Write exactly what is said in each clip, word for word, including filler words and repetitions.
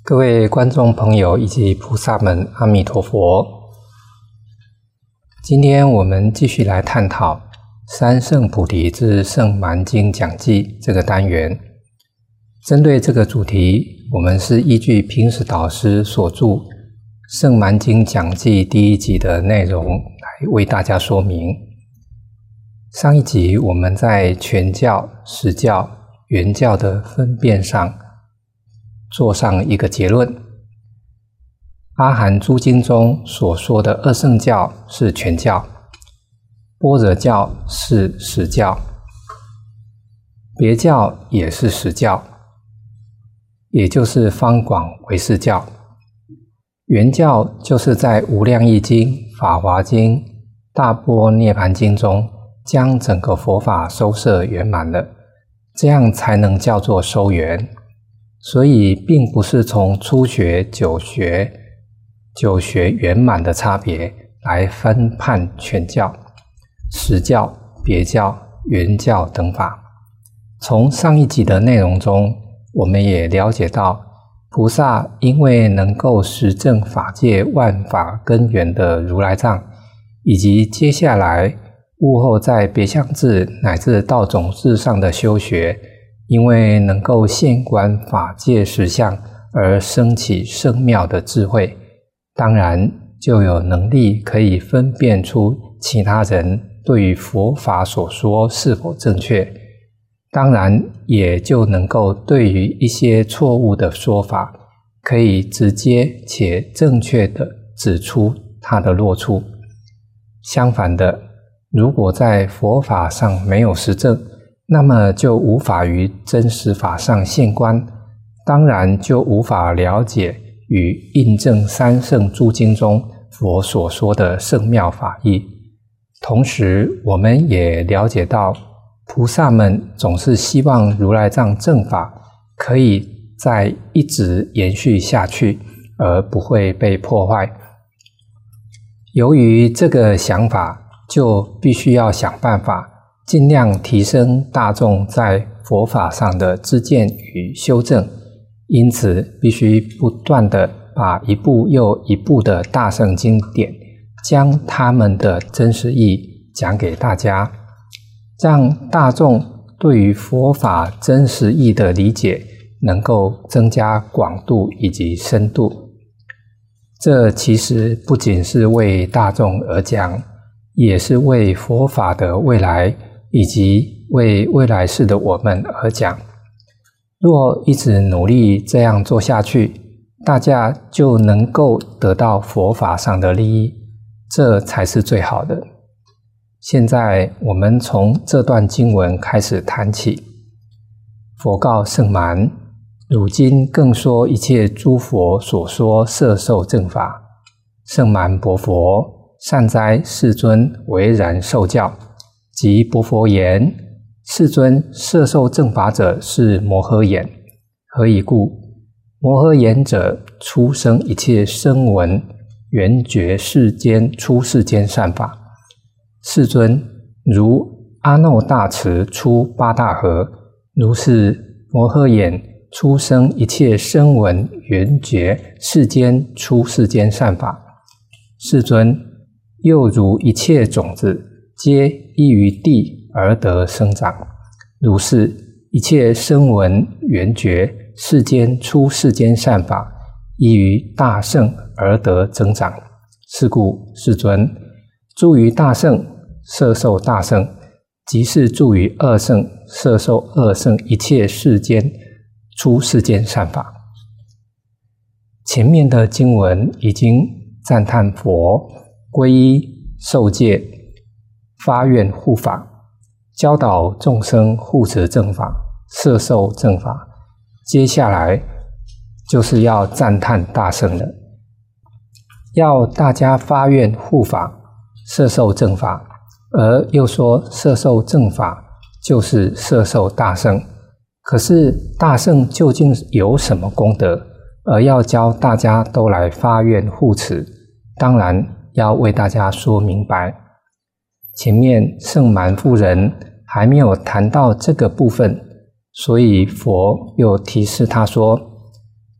各位观众朋友以及菩萨们，阿弥陀佛。今天我们继续来探讨《三圣菩提之圣蛮经讲记》这个单元。针对这个主题，我们是依据平时导师所著《圣蛮经讲记》第一集的内容来为大家说明。上一集我们在全教、实教、原教的分辨上做上一个结论：阿含诸经中所说的二圣教是全教，般若教是实教，别教也是实教，也就是方广唯识教。原教就是在无量义经、法华经、大般涅盘经中将整个佛法收摄圆满了，这样才能叫做收圆。所以并不是从初学、九学、九学圆满的差别来分判全教、实教、别教、原教等法。从上一集的内容中，我们也了解到，菩萨因为能够实证法界万法根源的如来藏，以及接下来悟后在别相智乃至道种智上的修学，因为能够现观法界实相而生起圣妙的智慧，当然就有能力可以分辨出其他人对于佛法所说是否正确，当然也就能够对于一些错误的说法，可以直接且正确地指出它的落处。相反的，如果在佛法上没有实证，那么就无法于真实法上现观，当然就无法了解与印证三圣诸经中佛所说的圣妙法义。同时我们也了解到，菩萨们总是希望如来藏正法可以再一直延续下去，而不会被破坏。由于这个想法，就必须要想办法尽量提升大众在佛法上的知见与修正，因此必须不断地把一部又一部的大圣经典，将他们的真实义讲给大家，让大众对于佛法真实义的理解能够增加广度以及深度。这其实不仅是为大众而讲，也是为佛法的未来以及为未来世的我们而讲。若一直努力这样做下去，大家就能够得到佛法上的利益，这才是最好的。现在我们从这段经文开始谈起。佛告圣蛮：汝今更说一切诸佛所说摄受正法。圣蛮薄佛：善哉，世尊为然受教。即薄佛言：世尊，摄受正法者是摩诃眼。何以故？摩诃眼者，出生一切声闻缘觉世间出世间善法。世尊，如阿耨大池出八大河，如是摩诃眼出生一切声闻缘觉世间出世间善法。世尊，又如一切种子皆依于地而得生长，如是一切声闻缘觉世间出世间善法，依于大圣而得增长。是故世尊，住于大圣摄受大圣，即是住于二圣摄受二圣一切世间出世间善法。前面的经文已经赞叹佛皈依受戒、发愿护法，教导众生护持正法、摄受正法。接下来就是要赞叹大圣了，要大家发愿护法、摄受正法，而又说摄受正法就是摄受大圣。可是大圣究竟有什么功德，而要教大家都来发愿护持？当然要为大家说明白。前面圣蛮夫人还没有谈到这个部分，所以佛又提示他说：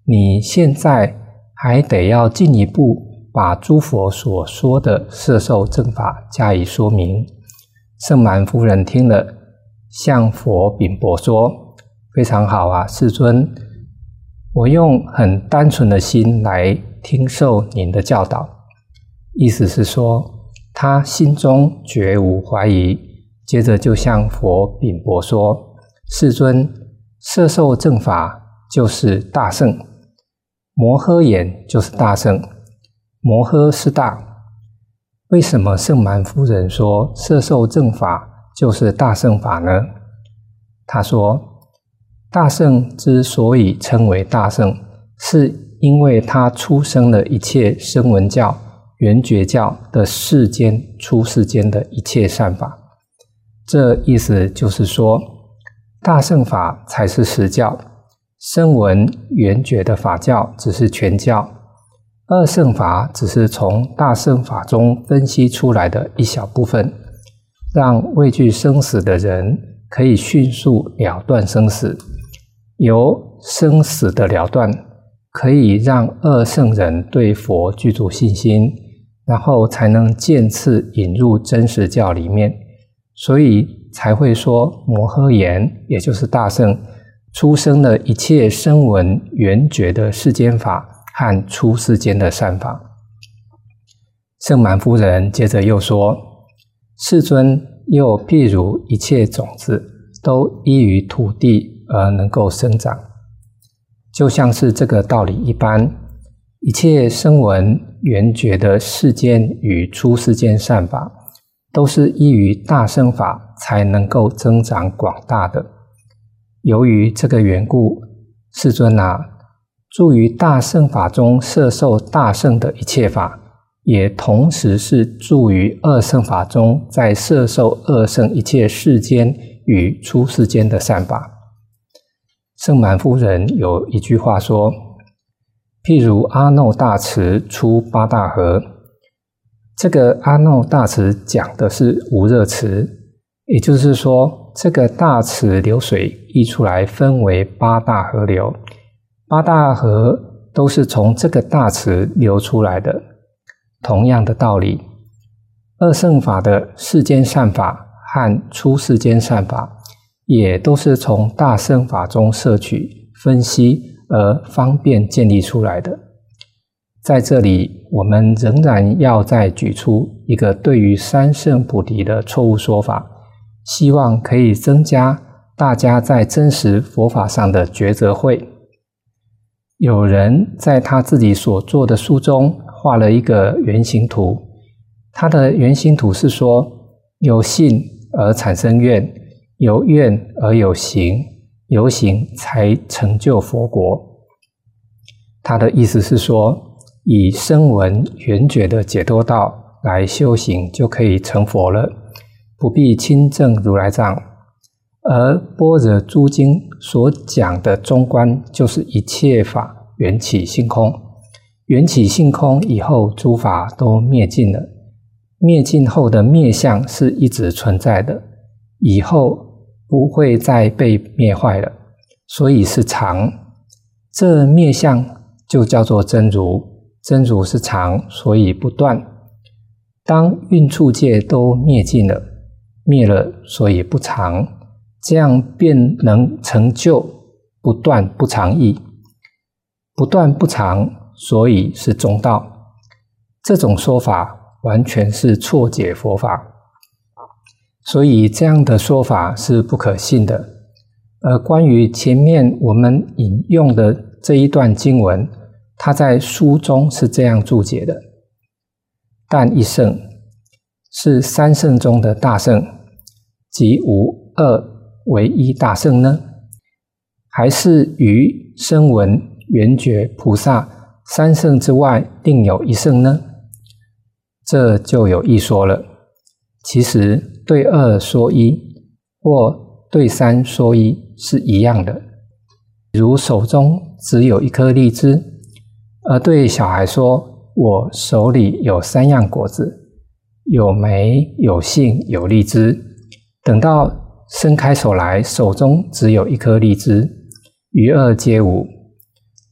你现在还得要进一步把诸佛所说的摄受正法加以说明。圣满夫人听了，向佛禀薄说：非常好啊，世尊，我用很单纯的心来听受您的教导。意思是说，他心中绝无怀疑，接着就向佛禀薄说：世尊，摄受正法就是大乘，摩诃言就是大乘，摩诃是大。为什么圣满夫人说摄受正法就是大乘法呢？他说，大乘之所以称为大乘，是因为它出生了一切声闻教、缘觉教的世间出世间的一切善法。这意思就是说，大乘法才是实教，声闻缘觉的法教只是全教，二乘法只是从大乘法中分析出来的一小部分，让畏惧生死的人可以迅速了断生死。由生死的了断，可以让二乘人对佛具足信心，然后才能渐次引入真实教里面，所以才会说摩诃言，也就是大乘出生了一切声闻缘觉的世间法和出世间的善法。圣满夫人接着又说：世尊，又譬如一切种子都依于土地而能够生长，就像是这个道理一般，一切声闻缘觉的世间与出世间善法，都是依于大乘法才能够增长广大的。由于这个缘故，世尊啊，住于大乘法中摄受大乘的一切法，也同时是住于二乘法中在摄受二乘一切世间与出世间的善法。圣满夫人有一句话说：譬如阿耨大池出八大河。这个阿耨大池讲的是无热池，也就是说，这个大池流水溢出来分为八大河流，八大河都是从这个大池流出来的。同样的道理，二乘法的世间善法和出世间善法，也都是从大乘法中摄取、分析而方便建立出来的。在这里，我们仍然要再举出一个对于三乘菩提的错误说法，希望可以增加大家在真实佛法上的抉择慧。有人在他自己所做的书中画了一个圆形图，他的圆形图是说，有信而产生愿，有愿而有行，有行才成就佛国。他的意思是说，以声闻缘觉的解脱道来修行就可以成佛了，不必亲证如来藏。而般若诸经所讲的中观，就是一切法缘起性空，缘起性空以后，诸法都灭尽了，灭尽后的灭相是一直存在的，以后不会再被灭坏了，所以是常。这灭相就叫做真如，真如是常，所以不断。当蕴处界都灭尽了，灭了，所以不常，这样便能成就不断不常意。不断不常，所以是中道。这种说法完全是错解佛法，所以这样的说法是不可信的。而关于前面我们引用的这一段经文，他在书中是这样注解的：但一乘是三乘中的大乘，即无二为一大乘呢？还是于声闻缘觉菩萨三乘之外另有一乘呢？这就有一说了。其实对二说一或对三说一是一样的。如手中只有一颗荔枝，而对小孩说，我手里有三样果子，有莓、有杏、有荔枝。等到伸开手来，手中只有一颗荔枝，余二皆无。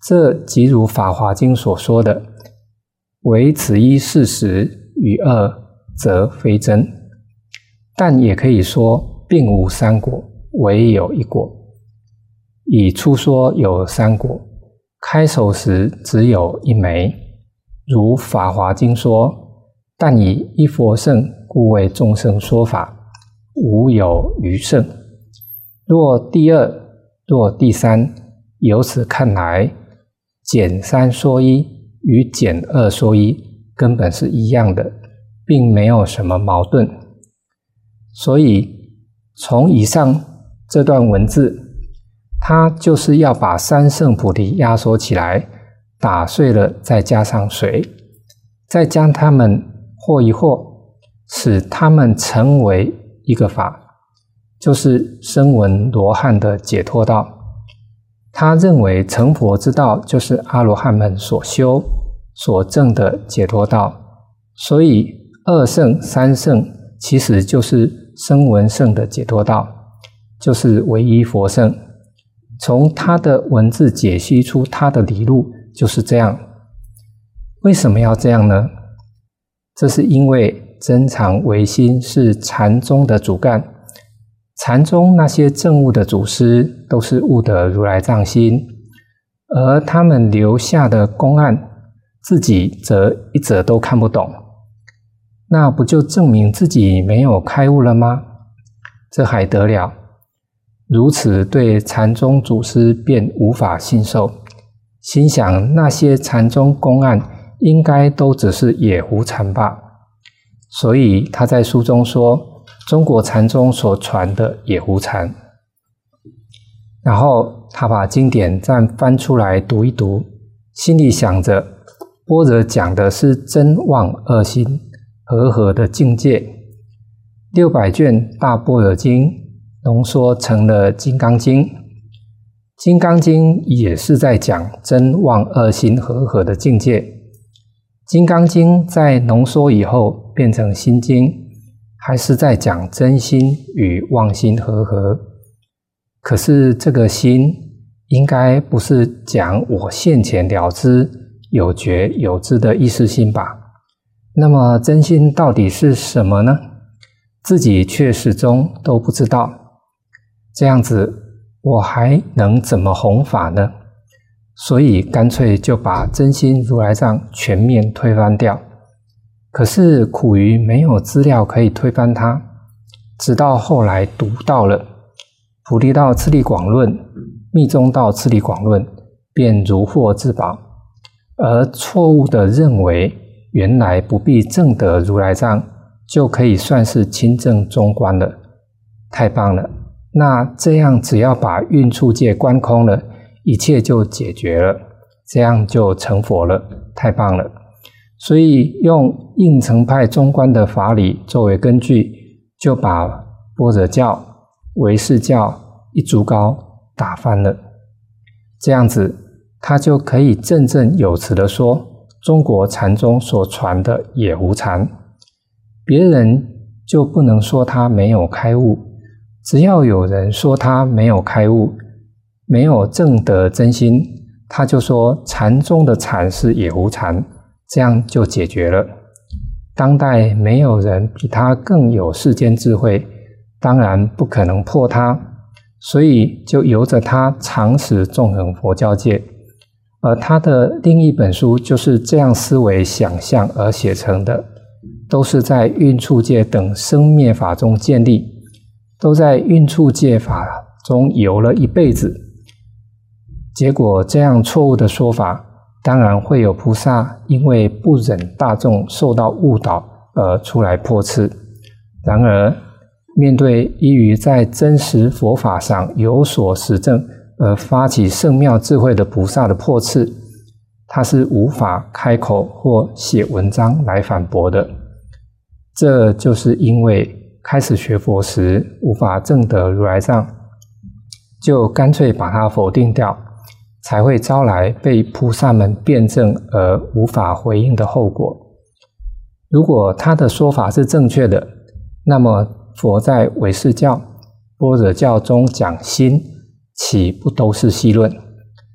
这即如《法华经》所说的，唯此一事实，与二则非真。但也可以说，并无三果，唯有一果。以初说有三果，开首时只有一枚，如《法华经》说，但以一佛乘，故为众生说法，无有余乘。若第二，若第三，由此看来，减三说一与减二说一根本是一样的，并没有什么矛盾。所以从以上这段文字，它就是要把三圣菩提压缩起来，打碎了再加上水，再将它们和一和，使它们成为一个法，就是声闻罗汉的解脱道。他认为成佛之道就是阿罗汉们所修所证的解脱道，所以二圣三圣其实就是声闻圣的解脱道，就是唯一佛圣。从他的文字解析出他的理路就是这样。为什么要这样呢？这是因为真常唯心是禅宗的主干，禅宗那些证悟的祖师都是悟得如来藏心，而他们留下的公案，自己则一则都看不懂，那不就证明自己没有开悟了吗？这还得了？如此对禅宗祖师便无法信受，心想那些禅宗公案应该都只是野狐禅吧，所以他在书中说中国禅宗所传的野狐禅。然后他把经典再翻出来读一读，心里想着般若讲的是真妄二心和合的境界，六百卷大般若经浓缩成了金刚经，金刚经也是在讲真妄二心和合的境界。金刚经在浓缩以后变成心经，还是在讲真心与妄心和合。可是这个心应该不是讲我现前了知有觉有知的意识心吧？那么真心到底是什么呢？自己却始终都不知道。这样子我还能怎么弘法呢？所以干脆就把真心如来藏全面推翻掉。可是苦于没有资料可以推翻它，直到后来读到了菩提道次第广论、密宗道次第广论，便如获至宝，而错误地认为原来不必证得如来藏就可以算是亲证中观了。太棒了！那这样只要把蕴处界观空了，一切就解决了，这样就成佛了。太棒了！所以用应成派中观的法理作为根据，就把般若教、唯识教一竹篙打翻了。这样子他就可以振振有词地说中国禅宗所传的野狐禅，别人就不能说他没有开悟。只要有人说他没有开悟，没有证得真心，他就说禅宗的禅是野狐禅，这样就解决了。当代没有人比他更有世间智慧，当然不可能破他，所以就由着他常识纵横佛教界。而他的另一本书就是这样思维想象而写成的，都是在蕴处界等生灭法中建立，都在蕴处界法中游了一辈子。结果这样错误的说法，当然会有菩萨因为不忍大众受到误导而出来破斥。然而面对依于在真实佛法上有所实证而发起圣妙智慧的菩萨的破斥，他是无法开口或写文章来反驳的。这就是因为开始学佛时无法证得如来藏，就干脆把它否定掉，才会招来被菩萨们辩证而无法回应的后果。如果他的说法是正确的，那么佛在唯识教、般若教中讲心，岂不都是戏论？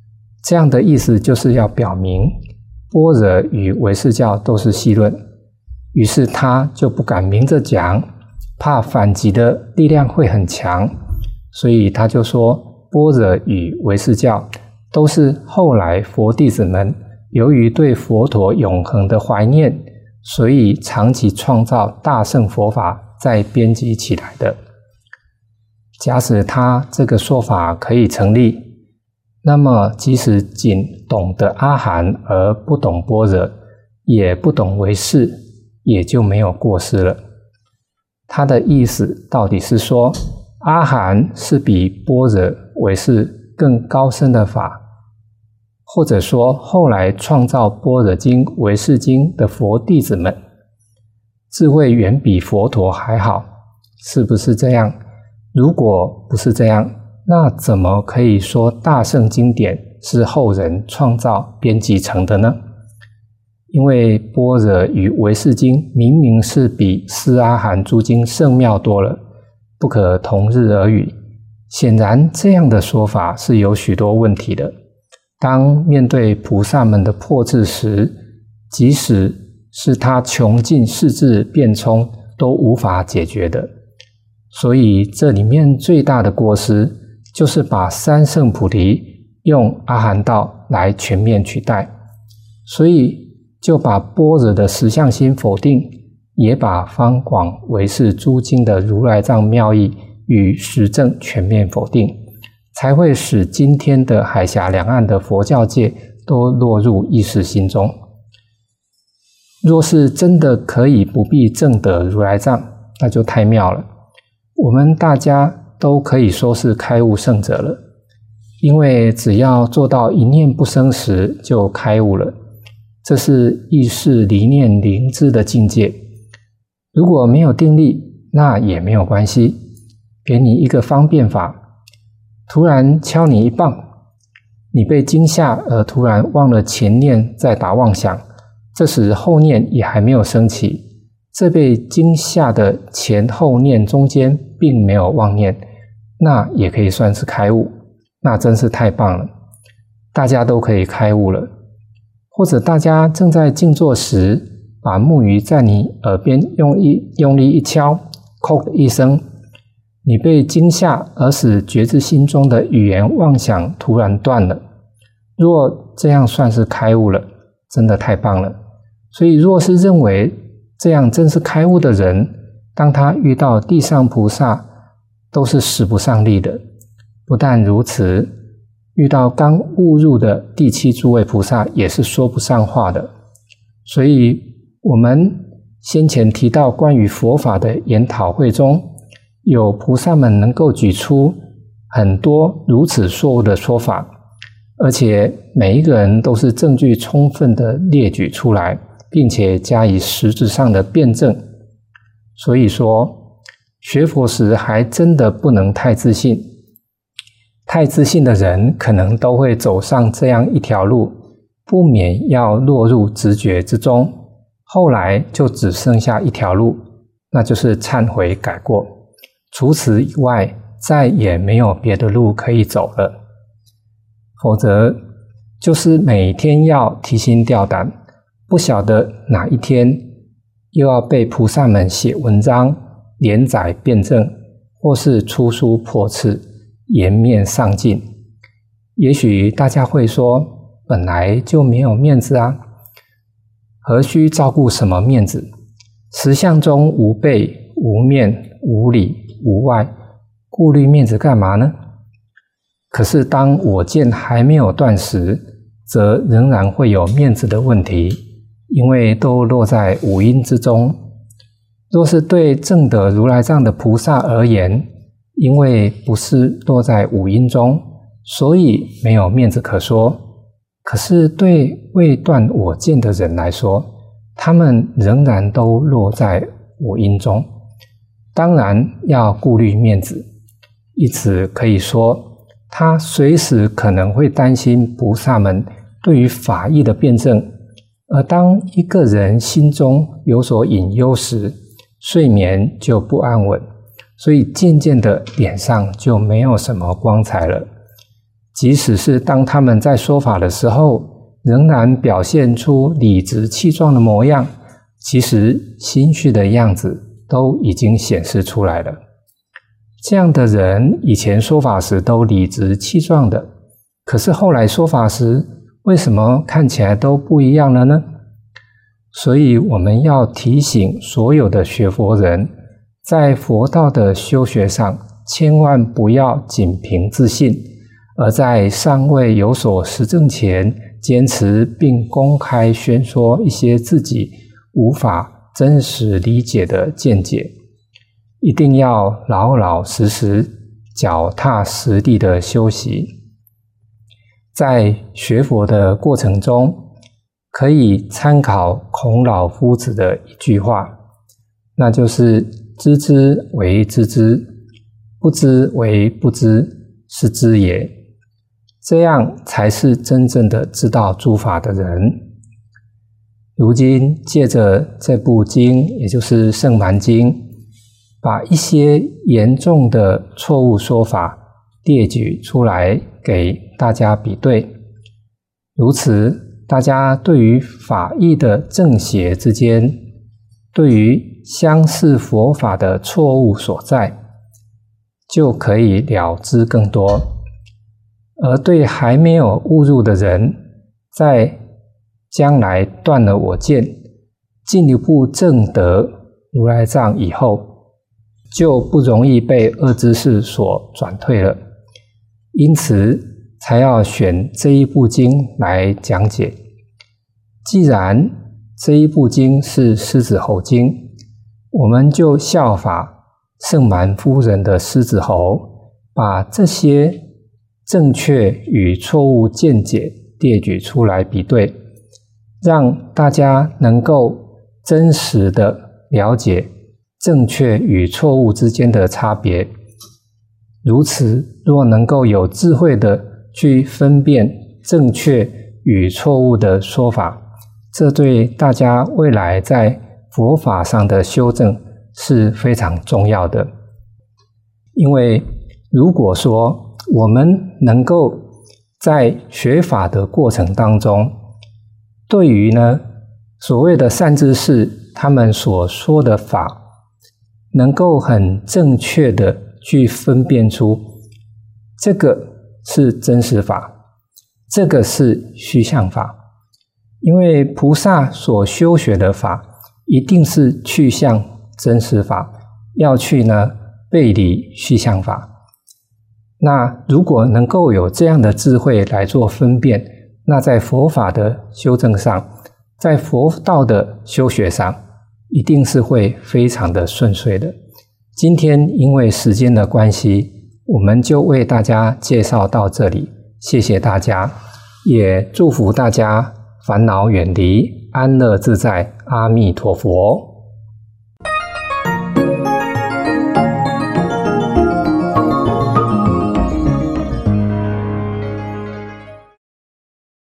这样的意思就是要表明般若与唯识教都是戏论，于是他就不敢明着讲，怕反击的力量会很强，所以他就说般若与唯识教都是后来佛弟子们由于对佛陀永恒的怀念，所以长期创造大乘佛法再编辑起来的。假使他这个说法可以成立，那么即使仅懂得阿含而不懂般若，也不懂唯识，也就没有过失了。他的意思到底是说，阿含是比般若唯识更高深的法，或者说后来创造般若经、唯识经的佛弟子们智慧远比佛陀还好，是不是这样？如果不是这样，那怎么可以说大乘经典是后人创造编辑成的呢？因为般若与唯识经明明是比四阿含诸经圣妙多了，不可同日而语。显然这样的说法是有许多问题的。当面对菩萨们的破斥时，即使是他穷尽世智辩聪都无法解决的。所以这里面最大的过失就是把三圣菩提用阿含道来全面取代，所以就把般若的实相心否定，也把方广唯识诸经的如来藏妙义与实证全面否定，才会使今天的海峡两岸的佛教界都落入意识心中。若是真的可以不必证得如来藏，那就太妙了，我们大家都可以说是开悟圣者了，因为只要做到一念不生时就开悟了，这是意识离念灵知的境界。如果没有定力，那也没有关系，给你一个方便法，突然敲你一棒，你被惊吓而突然忘了前念在打妄想，这时后念也还没有升起，这被惊吓的前后念中间并没有妄念，那也可以算是开悟，那真是太棒了，大家都可以开悟了。或者大家正在静坐时，把木鱼在你耳边用一用力一敲，叩的一声，你被惊吓而使觉知心中的语言妄想突然断了，若这样算是开悟了，真的太棒了。所以若是认为这样真是开悟的人，当他遇到地上菩萨都是使不上力的。不但如此，遇到刚悟入的第七诸位菩萨也是说不上话的。所以我们先前提到关于佛法的研讨会中，有菩萨们能够举出很多如此错误的说法，而且每一个人都是证据充分的列举出来，并且加以实质上的辩证。所以说学佛时还真的不能太自信，太自信的人可能都会走上这样一条路，不免要落入执觉之中，后来就只剩下一条路，那就是忏悔改过，除此以外再也没有别的路可以走了。否则就是每天要提心吊胆，不晓得哪一天又要被菩萨们写文章连载辩证，或是出书破斥，颜面丧尽。也许大家会说，本来就没有面子啊，何须照顾什么面子？实相中无背无面无里无外，顾虑面子干嘛呢？可是当我见还没有断时，则仍然会有面子的问题，因为都落在五阴之中。若是对证得如来藏的菩萨而言，因为不是落在五阴中，所以没有面子可说。可是对未断我见的人来说，他们仍然都落在五阴中，当然要顾虑面子。因此可以说，他随时可能会担心菩萨们对于法义的辩证，而当一个人心中有所隐忧时，睡眠就不安稳，所以渐渐的脸上就没有什么光彩了。 即使是当他们在说法的时候，仍然表现出理直气壮的模样，其实心绪的样子都已经显示出来了。这样的人以前说法时都理直气壮的，可是后来说法时，为什么看起来都不一样了呢？所以我们要提醒所有的学佛人，在佛道的修学上，千万不要仅凭自信，而在尚未有所实证前，坚持并公开宣说一些自己无法真实理解的见解。一定要老老实实、脚踏实地的修习。在学佛的过程中，可以参考孔老夫子的一句话，那就是知之为知之，不知为不知，是知也。这样才是真正的知道诸法的人。如今借着这部经，也就是《圣蛮经》，把一些严重的错误说法列举出来给大家比对，如此大家对于法义的正邪之间，对于相似佛法的错误所在，就可以了知更多。而对还没有悟入的人，在将来断了我见，进一步证得如来藏以后，就不容易被恶知识所转退了。因此才要选这一部经来讲解。既然这一部经是狮子吼经，我们就效法圣蛮夫人的狮子吼，把这些正确与错误见解列举出来比对，让大家能够真实的了解正确与错误之间的差别。如此，若能够有智慧的去分辨正确与错误的说法，这对大家未来在佛法上的修正是非常重要的。因为如果说我们能够在学法的过程当中，对于呢所谓的善知识他们所说的法，能够很正确的去分辨出这个是真实法，这个是虚相法。因为菩萨所修学的法一定是去向真实法，要去呢背离虚相法。那如果能够有这样的智慧来做分辨，那在佛法的修正上，在佛道的修学上，一定是会非常的顺遂的。今天因为时间的关系，我们就为大家介绍到这里，谢谢大家，也祝福大家烦恼远离，安乐自在，阿弥陀佛。